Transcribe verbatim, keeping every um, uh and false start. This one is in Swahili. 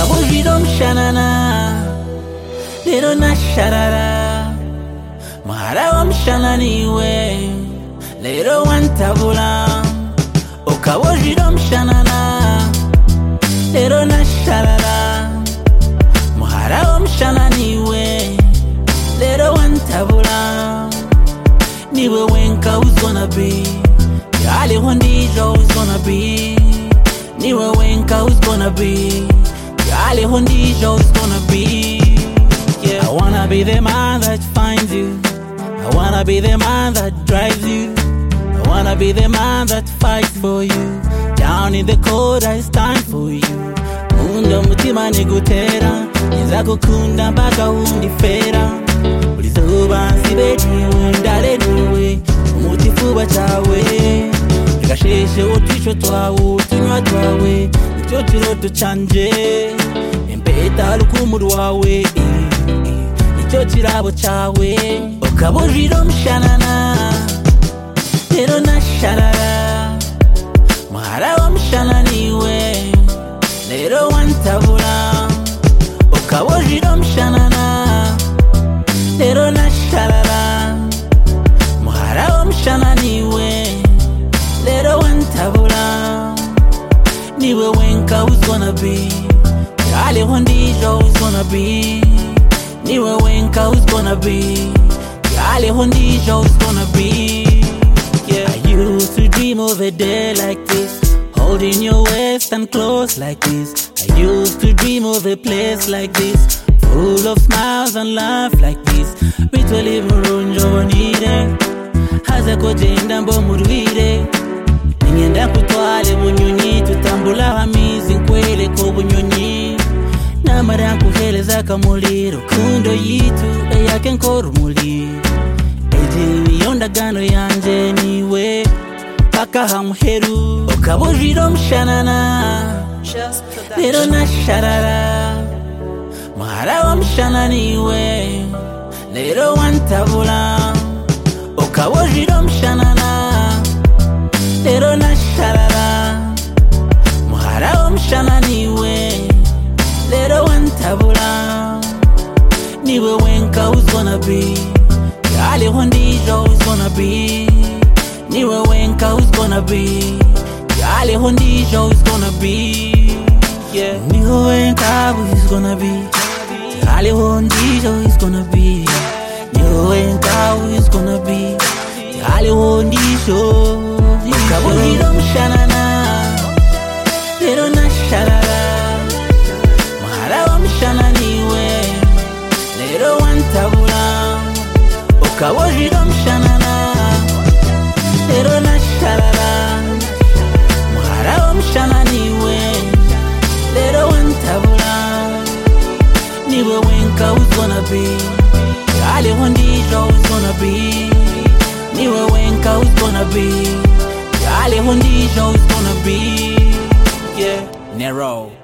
Ukabujira omushanana lero nasharara muhara w'omushana niwe lero wantabula. Ukabujira omushanana lero nasharara muhara w'omushana niwe lero wantabula. Niwe wenka who's gonna be yali hondijo who's gonna be. Niwe wenka who's gonna be yali hondijo who's gonna be. Yeah, I wanna be the man that finds you. I wanna be the man that drives you. I wanna be the man that fights for you. Down in the cold I stand for you. Munda mutima nigutera nizakukunda mpaka undifera. Ulizuba nsibedi ndale niwe umutifuba chawe. Gasheshe utwisho twawe utunywa twawe nicyo kiroto canje. Impeta rukumu rwawe nicyo kirabo cyawe. Ukabujira omushanana lero nasharara muhara w'omushana niwe lero wantabula. Ukabujira omushanana lero nasharara muhara w'omushana niwe lero wantabula. Niwe wenka who's gonna be yali hondijo who's gonna be. Niwe wenka who's gonna be yali hondijo who's gonna be. Yeah, I used to dream of a day like this, holding your waist and close like this. I used to dream of a place like this, full of smiles and laugh like this. Bitwali murunjo bonire haza kugenda mbo murwire. Ningenda kutwale bunyonyi tutambula hamizi nkwele ko bunyonyi. Namara nkuheleza kamuliro kundo yitu eyake nkora umuli. Eji yondagano yanje niwe paka hamuheru. Ukabujira omushanana lero nasharara muhara w'omushana niwe lero wantabula. Ukabujira omushanana lero nasharara muhara w'omushana niwe lero wantabula. Niwe wenka who's gonna be yali hondijo who's gonna be. Niwe wenka who's gonna be yali hondijo who's gonna be. Yeah, niwe wenka who's gonna be yali hondijo who's gonna be. Niwe wenka who's gonna be yali hondijo. Ukabujira omushanana lero nasharara muhara w'omushana niwe lero wantabula. Ukabujira omushanana lero nasharara muhara w'omushana niwe lero wantabula. Niwe wenka who's gonna be yali hondijo who's gonna be. Niwe wenka who's gonna be yali hondijo who's gonna be. Yeah, Nero.